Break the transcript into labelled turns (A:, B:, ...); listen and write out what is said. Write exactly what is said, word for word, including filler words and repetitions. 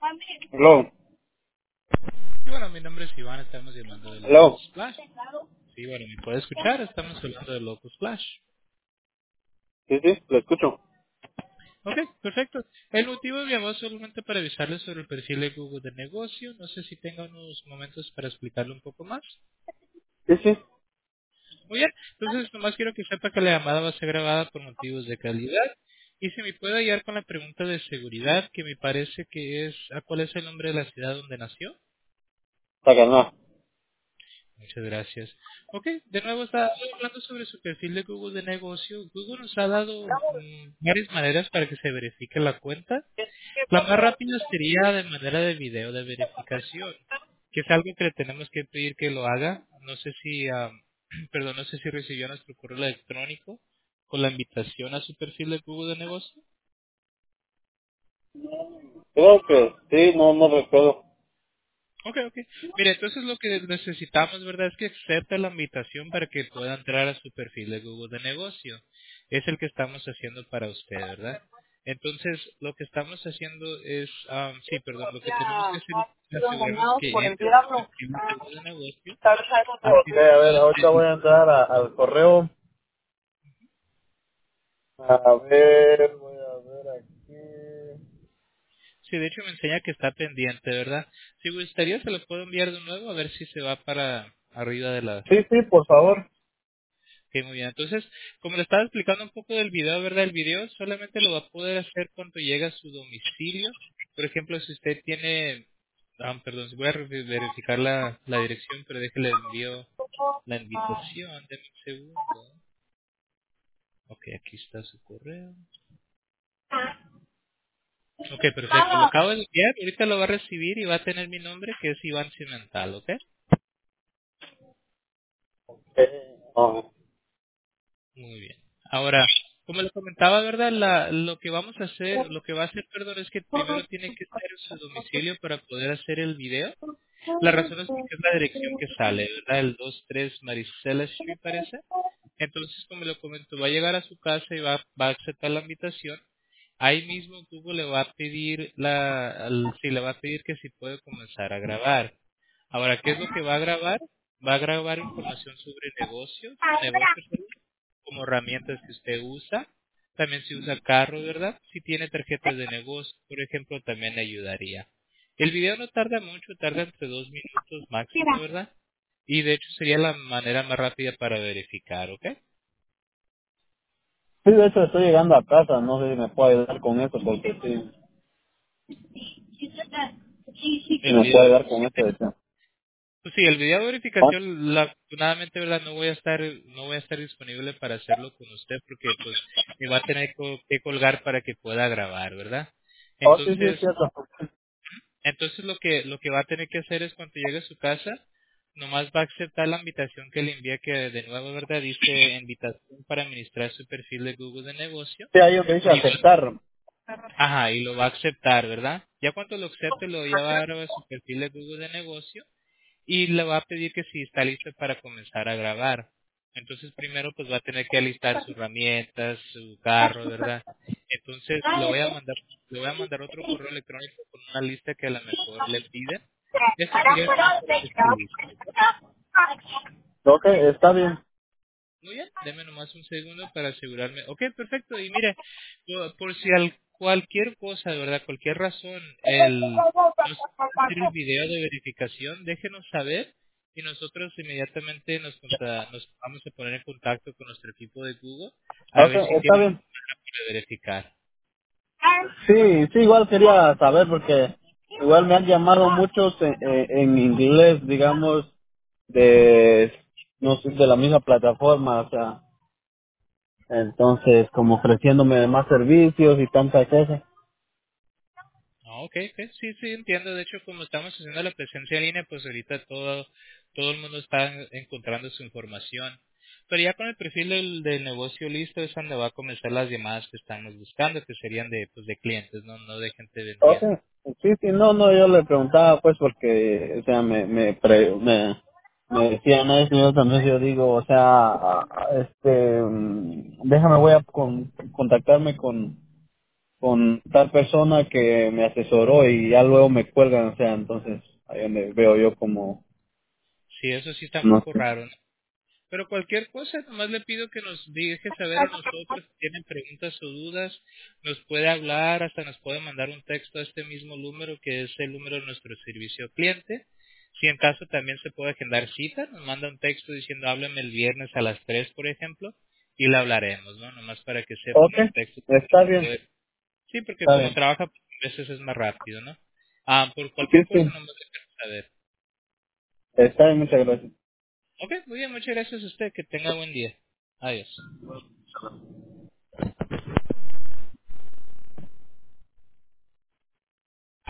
A: Hello,
B: Sí, bueno, mi nombre es Iván, estamos llamando de
A: hello.
B: Locus Splash. Sí, bueno, ¿me puede escuchar? Estamos hablando de Locus Splash.
A: Sí, sí, lo escucho.
B: Ok, perfecto. El motivo de mi voz solamente para avisarle sobre el perfil de Google de negocio. No sé si tenga unos momentos para explicarle un poco más.
A: Sí, sí,
B: Muy bien, entonces nomás quiero que sepa que la llamada va a ser grabada por motivos de calidad. Y si me puede ayudar con la pregunta de seguridad, que me parece que es, ¿a cuál es el nombre de la ciudad donde nació?
A: Saganá.
B: Muchas gracias. Ok, de nuevo está hablando sobre su perfil de Google de negocio. Google nos ha dado mm, varias maneras para que se verifique la cuenta. La más rápida sería de manera de video de verificación, que es algo que le tenemos que pedir que lo haga. No sé si, ah, perdón, no sé si recibió nuestro correo electrónico con la invitación a su perfil de Google de negocio.
A: Creo que sí, no, no recuerdo.
B: Ok, ok. Mire, entonces lo que necesitamos, ¿verdad? Es que acepte la invitación para que pueda entrar a su perfil de Google de negocio. Es el que estamos haciendo para usted, ¿verdad? Entonces, lo que estamos haciendo es, ah, sí, perdón, lo que tenemos que hacer es asegurarnos que entre a su perfil de Google de negocio. Así,
A: Ok, a ver, ahorita voy a entrar a- al correo. A ver, voy a ver aquí.
B: sí, de hecho me enseña que está pendiente, ¿verdad? Si gustaría, se lo puedo enviar de nuevo a ver si se va para arriba de la,
A: Sí, sí, por favor.
B: Ok, muy bien. Entonces, como le estaba explicando un poco del video, ¿verdad? El video solamente lo va a poder hacer cuando llegue a su domicilio. Por ejemplo, si usted tiene... Ah, perdón, voy a re- verificar la, la dirección, pero déjele envío la invitación. Deme un segundo. Ok, aquí está su correo. Ok, perfecto. Lo acabo de enviar. Ahorita lo va a recibir y va a tener mi nombre, que es Iván Cimental, ¿ok?
A: Eh, no.
B: Muy bien. Ahora, como le comentaba, ¿verdad? La, lo que vamos a hacer, lo que va a hacer, perdón, es que primero tiene que estar en su domicilio para poder hacer el video. La razón es porque es la dirección que sale, ¿verdad? El dos tres Maricela Street parece. Entonces, como le comento, va a llegar a su casa y va, va a aceptar la invitación. Ahí mismo Google le va a pedir la, al- sí, le va a pedir que si puede comenzar a grabar. Ahora, ¿qué es lo que va a grabar? Va a grabar información sobre negocio, su negocio, como herramientas que usted usa. También si usa carro, ¿verdad? Si tiene tarjetas de negocio, por ejemplo, también le ayudaría. El video no tarda mucho, tarda entre dos minutos máximo, ¿verdad? Y de hecho sería la manera más rápida para verificar, ¿ok?
A: Sí, de hecho estoy llegando a casa, no sé si me puede ayudar con eso, porque sí, sí
B: El
A: me puede
B: video,
A: ayudar con este deseo.
B: pues sí, el video de
A: ¿Ah?
B: verificación, la- afortunadamente, ¿verdad? No voy a estar, no voy a estar disponible para hacerlo con usted porque, pues, me va a tener co- que colgar para que pueda grabar, ¿verdad?
A: Oh, sí, sí, es
B: Entonces,
A: cierto.
B: Entonces lo que lo que va a tener que hacer es cuando llegue a su casa, nomás va a aceptar la invitación que le envía, que de nuevo, ¿verdad? Dice invitación para administrar su perfil de Google de negocio.
A: Sí, ahí donde dice
B: Y,
A: aceptar.
B: ajá, y lo va a aceptar, ¿verdad? Ya cuando lo acepte, lo lleva a su perfil de Google de negocio y le va a pedir que si está listo para comenzar a grabar. Entonces primero pues va a tener que alistar sus herramientas, su carro, ¿verdad? Entonces le voy a mandar le voy a mandar otro correo electrónico con una lista que a lo mejor le piden. Eso sería cuando todo esté listo. ¿Ok?
A: Ok, está bien.
B: Muy bien, deme nomás un segundo para asegurarme. Ok, perfecto. Y mire, por, por si al, cualquier cosa, de verdad, cualquier razón, el no se puede hacer el video de verificación, déjenos saber y nosotros inmediatamente nos, conta- nos vamos a poner en contacto con nuestro equipo de Google a
A: Ok,
B: ver si
A: está
B: tienen
A: bien.
B: que verificar.
A: Sí, sí, igual quería saber porque igual me han llamado muchos en, en inglés, digamos, de, no sé, de la misma plataforma, o sea, entonces como ofreciéndome más servicios y tanta cosa.
B: Ah, ok, ok, sí, sí, entiendo. De hecho, como estamos haciendo la presencia en línea, pues ahorita todo, todo el mundo está en- encontrando su información. Pero ya con el perfil del, del negocio listo es donde va a comenzar las llamadas que estamos buscando, que serían de, pues, de clientes, no, no de gente
A: Ok,
B: vendiendo.
A: sí, sí, no, no, yo le preguntaba pues porque, o sea, me, me, pre- me, me decían eso y yo también yo digo, o sea, a- a- este, mm, déjame, voy a con, contactarme con con tal persona que me asesoró y ya luego me cuelgan, o sea, entonces ahí donde veo yo como,
B: Sí, eso sí está un
A: no
B: poco
A: sé.
B: raro, ¿no? Pero cualquier cosa, nomás le pido que nos deje saber a nosotros si tienen preguntas o dudas, nos puede hablar, hasta nos puede mandar un texto a este mismo número que es el número de nuestro servicio cliente. Si en caso también se puede agendar cita, nos manda un texto diciendo háblame el viernes a las tres, por ejemplo, y le hablaremos, ¿no? Nomás para que sepa
A: Ok,
B: unos textos.
A: está bien,
B: Sí, porque
A: está
B: como
A: bien.
B: trabaja, pues, a veces es más rápido, ¿no? Ah, por
A: Sí,
B: cualquier cosa
A: sí,
B: nomás le saber.
A: está bien, muchas gracias.
B: Ok, muy bien, muchas gracias a usted, que tenga buen día. Adiós.